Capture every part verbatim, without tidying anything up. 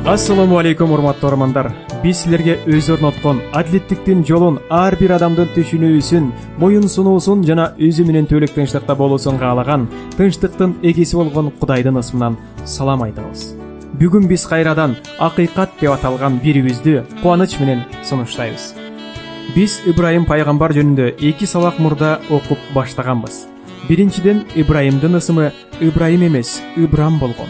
Ассаламу алейкум, урматтуу армандар. Биз силерге өз орноткон адилеттиктин жолун, ар бир адамдын түшүнүүсүн, моюн сунуусун жана өзү менен түбөлүк тынчтыкта болуусун каалаган, тынчтыктын эгеси болгон Кудайдын ысмынан салам айтабыз. Бүгүн биз кайрадан акыйкат деп аталган бирибизди кубаныч менен сунуштайбыз. Биз Ибрайым пайгамбар жөнүндө эки сабак мурда окуп баштаганбыз. Биринчиден, Ибрайымдын ысымы Ибрайым эмес, Ибрам болгон.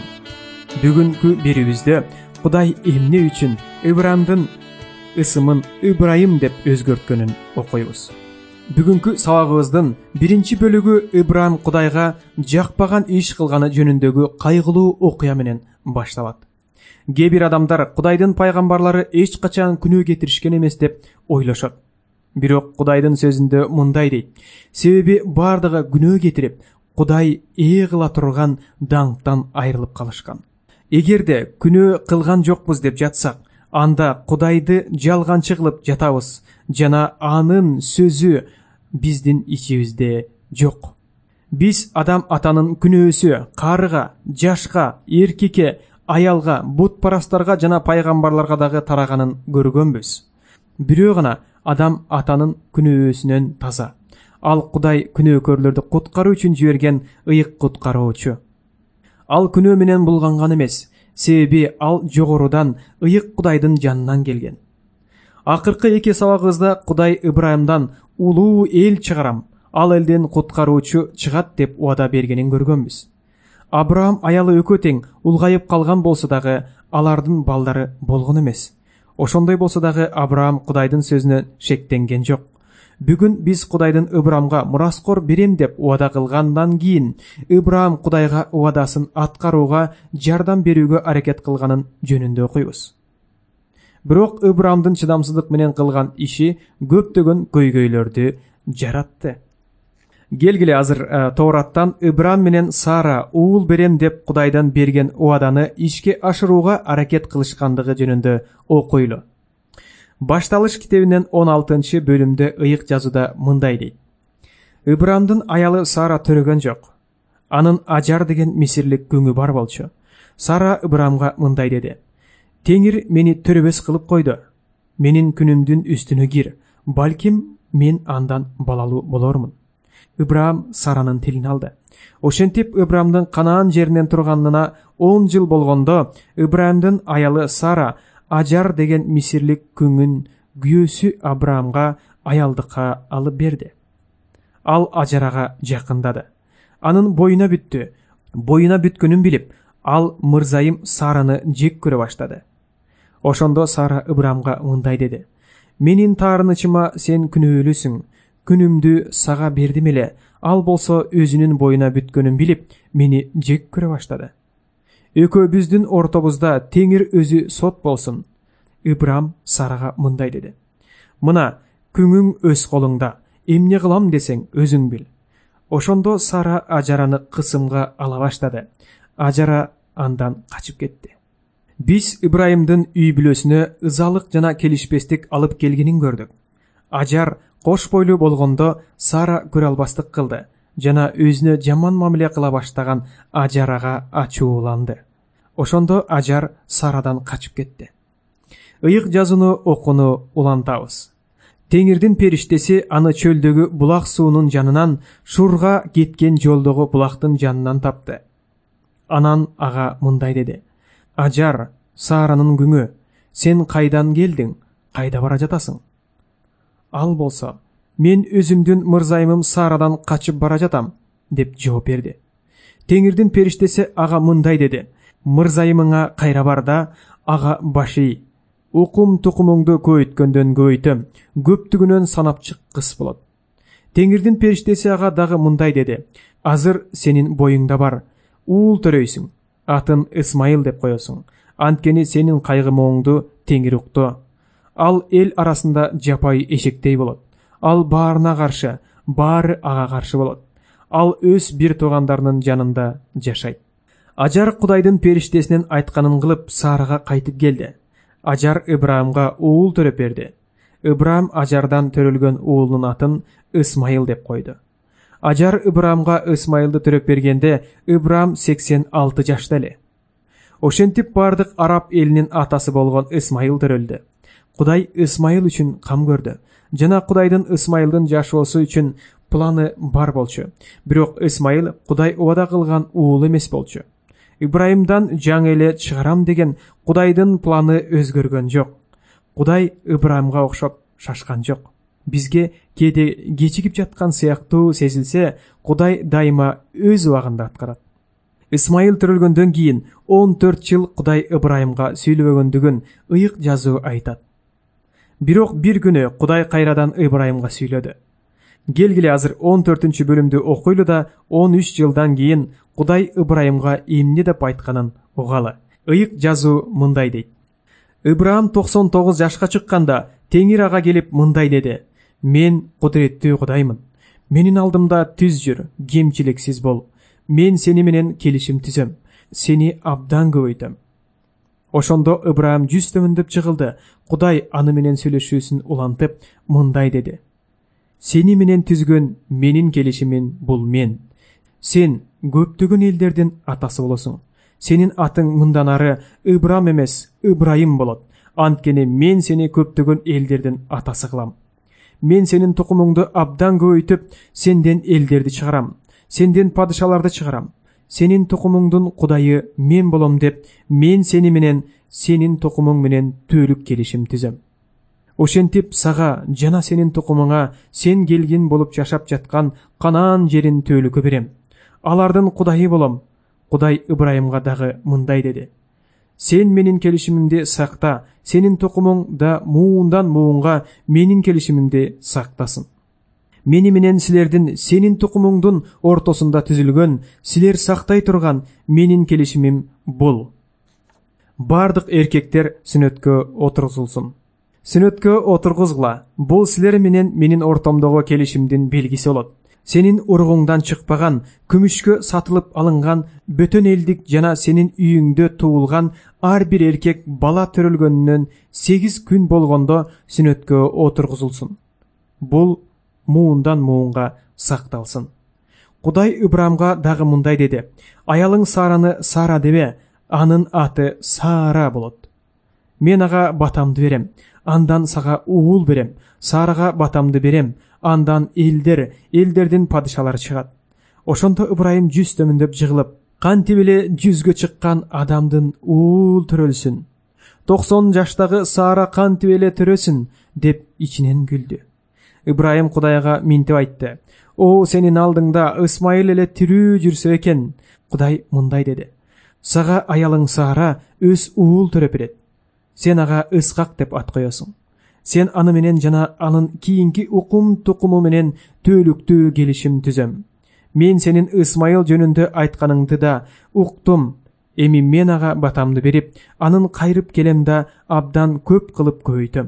Бүгүнкү бирибизде Кудай эмне үчүн Ибрамдын ысымын Ибрайым деп өзгөрткөнүн окуйбуз. Бүгүнкү сабагыбыздын биринчи бөлүгү Ибрам Кудайга жакпаган иш кылганы жөнүндөгү кайгылуу окуя менен башталат. Кээ бир адамдар Кудайдын пайгамбарлары эч качан күнөө кетиришкен эмес деп ойлошот. Бирок Кудайдын сөзүндө мындай дейт: себеби бардыгы күнөө кетирип, Кудай ээ кыла турган даңктан айрылып калышкан. Эгерде күнөө кылган жокпуз деп жатсак, анда Кудайды жалганчы кылып жатабыз жана анын сөзү биздин ичибизде жок. Биз адам атанын күнөөсү карыга, жашка, эркекке, аялга, бутпарастарга жана пайгамбарларга дагы тараганын көргөнбүз. Бирөө гана адам атанын күнөөсүнөн таза. Ал Кудай күнөөкөрлөрдү куткаруу үчүн жиберген ыйык куткаруучу. Ал күнөө менен булганган эмес, себеби ал жогорудан ыйык Кудайдын жанынан келген. Акыркы эки сабагыбызда Кудай Ибрайымдан улуу эл чыгарам, ал элден куткаруучу чыгат деп убада бергенин көргөнбүз. Абрам аялы экөө тең улгайып калган болсо дагы алардын балдары болгон эмес. Ошондой болсо дагы Абрам Кудайдын сөзүнө шектенген жок. Бүгүн биз Кудайдын Ибрамга мураскор берем деп убада кылгандан кийин Ибрам Кудайга убадасын аткарууга жардам берүүгө аракет кылганын жөнүндө окуйбуз. Бирок Ибрамдын чыдамсыздык менен кылган иши көптөгөн көйгөйлөрдү жаратты. Келгиле азыр Тоораттан Ибрам менен Сара уул берем деп Кудайдан берген убаданы ишке ашырууга аракет кылышкандыгы жөнүндө окуйлу. Башталыш китебинен он алтынчы бөлүмдө ыйык жазууда мындай дейт: Ибрамдын аялы Сара төрөгөн жок. Анын Ажар деген мисирлик күңү бар болчу. Сара Ибрамга мындай деди: Теңир мени төрөбөс кылып койду. Менин күнүмдүн үстүнө кир, балким мен андан балалуу болормун. Ибрам Саранын тилин алды. Ошентип Ибрамдын Канаан жеринен турганына он жыл болгондо Ибрамдын аялы Сара Ажар деген мисирлик күңүн күйөөсү Абрамга аялдыкка алып берди. Ал Ажарага жакындады. Анын боюна бүттү. Боюна бүткөнүн билип, ал мырзайым Сараны жек көрө баштады. Ошондо Сара Ибрамга мындай деди: Менин таарынычыма сен күнөөлүсүң. Күнүмдү сага бердим эле. Ал болсо өзүнүн боюна бүткөнүн билип, мени жек көрө баштады. Экөөбүздүн ортобузда Теңир өзү сот болсун. Ибрам Сарага мындай деди: Мына, күңүң өз колуңда, эмне кылам десең өзүң бил. Ошондо Сара Ажараны кысымга ала баштады. Ажара андан качып кетти. Биз Ибрайымдын үй бүлөсүнө ызалык жана келишпестик алып келгенин көрдүк. Ажар кош бойлуу болгондо Сара көрө албастык кылды жана өзүнө жаман мамиле кыла баштаган Ажарага ачууланды. Ошондо Ажар Сарадан качып кетти. Ыйык жазууну окууну улантабыз. Теңирдин периштеси аны чөлдөгү булак суунун жанынан Шурга кеткен жолдогу булактын жанынан тапты. Анан ага мындай деди: Ажар, Саранын күңү, сен кайдан келдиң, кайда бара жатасың? Ал болсо: Мен өзүмдүн мырзайымым Сарадан качып бара жатам, деп жооп берди. Теңирдин периштеси ага мындай деди: Мырзайымыңа кайра бар да, ага башый. Укум тукумуңду көйткөндөн көйтөм, көптүгүнөн санап чыккыс болот. Теңирдин периштеси ага дагы мындай деди: Азыр сенин боюңда бар, уул төрөйсүң, атын Исмайыл деп коесуң. Анткени сенин кайгымооңду Теңир укту. Ал эл арасында жапай эшектей болот. Ал баарына каршы, баары ага каршы болот. Ал өз бир туугандарынын жанында жашайт. Ажар Кудайдын периштесинин айтканын кылып Сарага кайтып келди. Ажар Ибраимга уул төрөп берди. Ибраим Ажардан төрөлгөн уулунун атын Исмайыл деп койду. Ажар Ибраимга Исмайылды төрөп бергенде Ибраим сексен алты жашта эле. Ошентип бардык араб элинин атасы болгон Исмайыл төрөлдү. Кудай Исмайыл үчүн кам көрдү. Жана Кудайдын Исмайылдын жашоосу үчүн планы бар болчу. Бирок Исмайыл Кудай убада кылган уул эмес болчу. Ибрайымдан жаңы эле чыгарам деген Кудайдын планы өзгөргөн жок. Кудай Ибрайымга окшоп шашкан жок. Бизге кээде кечигип жаткан сыяктуу сезилсе, Кудай дайыма өз убагында аткарат. Исмайыл төрөлгөндөн кийин он төрт жыл Кудай Ибрайымга сүйлөбөгөндүгүн ыйык жазуу айтат. Бирок бир күнү Кудай кайрадан Ибрайымга сүйлөдү. Келгиле азыр он төртүнчү бөлүмдү окуйлу да он үч жылдан кийин Кудай Ибрайымга эмне деп айтканын угалы. Ыйык жазуу мындай дейт. Ибрайым токсон тогуз жашка чыкканда Теңир ага келип мындай деди: "Мен кудуреттүү Кудаймын. Менин алдымда түз жүр, кемчиликсиз бол. Мен сени менен келишим түзөм. Сени абдан көбөйтөм." Ошондо Ибрайым жүз төмөндөп жыгылды. Кудай аны менен сүйлөшүүсүн улантып мындай деди: "Сени менен түзгөн менин келишимин бул мен. Сен көптөгөн элдердин атасы болосуң. Сенин атың мындан ары Ибрайым эмес, Ибрайым болот. Анткени мен сени көптөгөн элдердин атасы кылам. Мен сенин тукумуңду абдан көбөйтүп, сенден элдерди чыгарам. Сенден падышаларды чыгарам. Сенин тукумуңдун Кудайы мен болом деп, мен сени менен, сенин тукумуң менен түөлүк келишим түзөм. Ошентип сага жана сенин тукумуңа сен келгин болуп жашап жаткан Канаан жерин түөлүккө берем. Алардын Кудайы болом." Кудай Ибрайымга дагы мындай деди: "Сен менин келишимимди сакта, сенин тукумуң да муундан муунга менин келишимимди сактасын. Мени менен силердин, сенин тукумуңдун ортосунда түзүлгөн, силер сактай турган менин келишимим бул: бардык эркектер сүнөткө отургузулсун. Сүнөткө отургузгула. Бул силер менен менин ортомдогу келишимдин белгиси болот. Сенин уругуңдан чыкпаган, күмүшкө сатылып алынган, бөтөн элдик жана сенин үйүңдө туулган ар бир эркек бала төрөлгөнүнөн сегиз күн болгондо сүнөткө отургузулсун. Бул муундан муунга сакталсын." Кудай Ибрайымга дагы мындай деди: "Аялың Сараны Сара дебе, анын аты Сара болот. Мен ага батамды берем, андан сага уул берем. Сарага батамды берем, андан элдер, элдердин падышалары чыгат." Ошондо Ибрайым жүз төмөндөп жыгылып: "Кантип эле жүзгө чыккан адамдын уул төрөлсүн? токсон жаштагы Сара кантип эле төрөсүн?" деп ичинен күлдү. Ибрайым Кудайга минтип айтты: "О, сенин алдыңда Исмайыл эле тирүү жүрсө экен." Кудай мындай деди: "Сага аялың Сара өз уул төрөп берет. Сен ага Исхак деп ат коесуң. Сен аны менен жана анын кийинки укум тукуму менен түөлүктүү келишим түзөм. Мен сенин Исмайыл жөнүндө айтканыңды да уктум. Эми мен ага батамды берип, анын кайрып келем да абдан көп кылып көбөйтөм.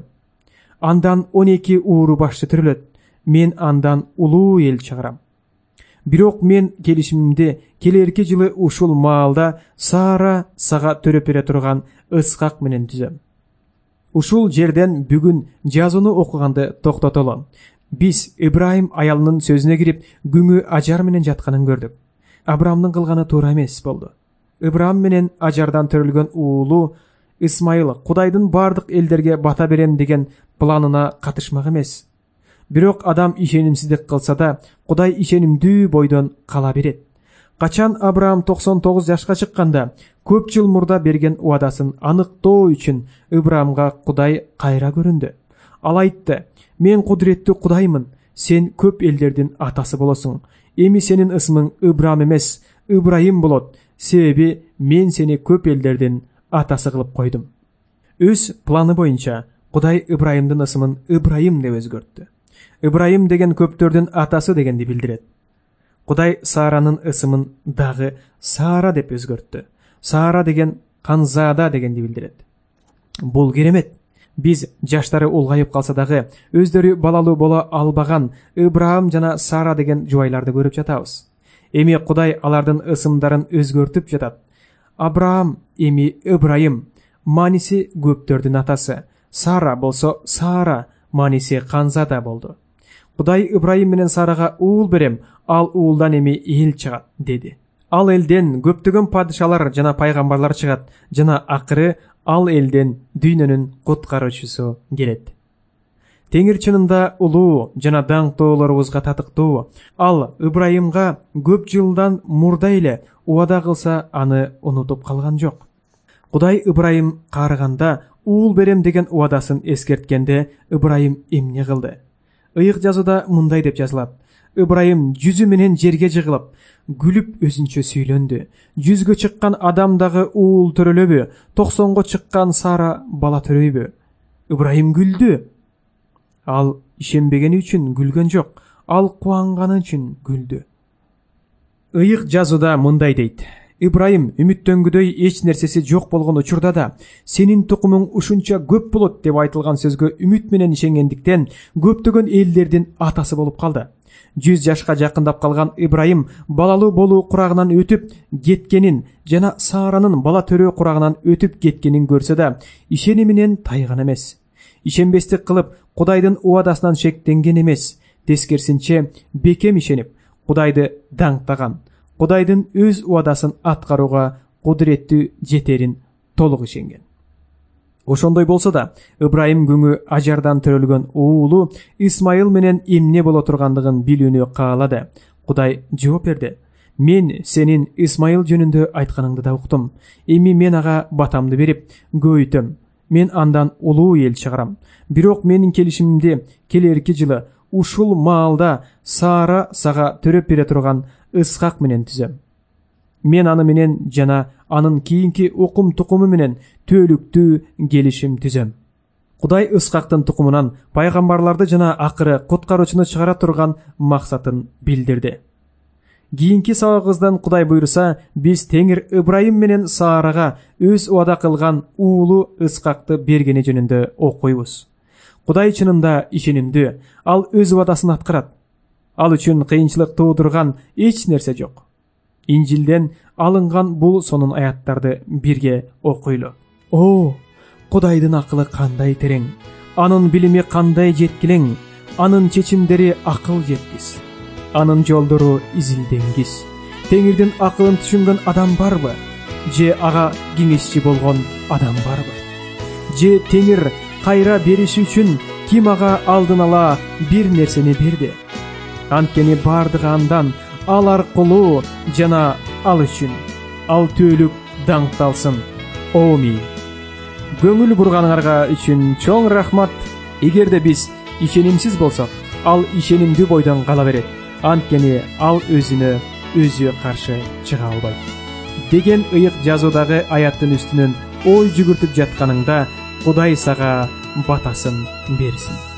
Андан он эки ууру башчы төрөлөт. Мен андан улуу эл чыгарам. Бирок мен келишимимди келерки жылы ушул маалда Сара сага төрөп бере турган Исхак менен түзөм." Ушул жерден бүгүн жазууну окуганды токтотолу. Биз Ибрайым аялынын сөзүнө кирип, күңү ажар менен жатканын көрдүк. Абрамдын кылганы туура эмес болду. Ибрайым менен ажардан төрөлгөн уулу Исмайыл Кудайдын бардык элдерге бата берем деген планына катышмак эмес. Бирок адам ишенимсиздик кылса да, Кудай ишенимдүү бойдон кала берет. Качан Абрам токсон тогуз жашка чыкканда, көп жыл мурда берген убадасын аныктоо үчүн Ибрайымга Кудай кайра көрүндү. Ал айтты: "Мен кудуреттүү Кудаймын. Сен көп элдердин атасы болосуң. Эми сенин ысымың Ибрайым эмес, Ибрайым болот. Себеби мен сени көп элдердин атасы кылып койдум." Өз планы боюнча Кудай Ибрайымдын ысымын Ибрайым деп өзгөрттү. Ибрайым деген көптөрдүн атасы дегенди билдирет. Кудай Саранын ысымын дагы Сара деп өзгөрттү. Сара деген Канзада дегенди билдирет. Бул керемет. Биз жаштары улгайып калса дагы өздөрү балалуу боло албаган Ибрайым жана Сара деген жубайларды көрүп жатабыз. Эми Кудай алардын ысымдарын өзгөртүп жатат. Абрам эми Ибрайым, мааниси көптөрдүн атасы. Сара болсо Сара, мааниси Канзада болду. Кудай Ибрайым менен Сарага уул берем, ал уулдан эми эл чыгат деди. ал элден көптөгөн падышалар жана пайгамбарлар чыгат жана акыры ал элден дүйнөнүн куткаруучусу келет. Теңир чынында улуу жана даңктоолорубузга татыктуу. Ал Ыбрайымга көп жылдан мурда эле убада кылса аны унутуп калган жок. Кудай Ыбрайым каарыганда уул берем деген убадасын эскерткенде Ыбрайым эмне кылды? Ыйык жазууда мындай деп жазылат: Ыбрайым жүзү менен жерге жыгылып, күлүп өзүнчө сүйлөндү. Жүзгө чыккан адам дагы уул төрөлөбү? токсонго чыккан Сара бала төрөйбү? Ыбрайым күлдү. Ал ишенбегени үчүн күлгөн жок, ал кубанганы үчүн күлдү. Ыйык жазууда мындай дейт: Ибрайым үмүттөнгүдөй эч нерсеси жок болгон учурда да сенин тукумуң ушунча көп болот деп айтылган сөзгө үмүт менен ишенгендиктен көптөгөн элдердин атасы болуп калды. Жүз жашка жакындап калган Ибрайым балалуу болуу курагынан өтүп кеткенин жана Саранын бала төрөө курагынан өтүп кеткенин көрсө да ишени менен тайган эмес. Ишенбестик кылып Кудайдын убадасынан шектенген эмес, тескерисинче бекем ишенип Кудайды даңктаган, Кудайдын өз убадасын аткарууга кудуреттүү жетерин толук ишенген. Ошондой болсо да, Ыбрайым күңү ажардан төрөлгөн уулу Исмайыл менен эмне боло тургандыгын билүүнү каалады. Кудай жооп берди: Мен сенин Исмайыл жөнүндө айтканыңды да уктум. Эми мен ага батамды берип, көбөйтөм. Мен андан улуу эл чыгарам. Бирок менин келишимимди келерки жылы ушул маалда Сара сага төрөп бере турган Исхак менен түзөм. Мен аны менен жана анын кийинки укум тукуму менен төөлүктүү келишим түзөм. Кудай Исхактын тукумунан пайгамбарларды жана акыры куткаруучуну чыгара турган максатын билдирди. Кийинки сабагыбыздан Кудай буйруса, биз Теңир Ыбрайым менен Сарага өз убада кылган уулу Исхакты бергени жөнүндө окуйбуз. Кудай чынында ишенимдүү, ал өз убадасын аткарат. Ал үчүн кыйынчылык туудурган эч нерсе жок. Инжилден алынган бул сонун аяттарды бирге окуйлу. О, Кудайдын акылы кандай терең, анын билими кандай жеткилең, анын чечимдери акыл жеткис, анын жолдору изилденгис. Теңирдин акылын түшүнгөн адам барбы? Же ага кеңешчи болгон адам барбы? Же Теңир кайра бериши үчүн ким ага алдын ала бир нерсени берди? Анткени бардыгы андан, ал аркылуу жана ал үчүн. Ал төөлүк даңкталсын. Амин. Көңүл бурганыңарга үчүн чоң рахмат. Эгерде биз ишенимсиз болсок, ал ишенимдүү бойдон кала берет. Анткени ал өзүнө өзү каршы чыга албайт. Деген ыйык жазуудагы аяттын үстүнөн ой жүгүртүп жатканыңда Кудай сага батасын берсин.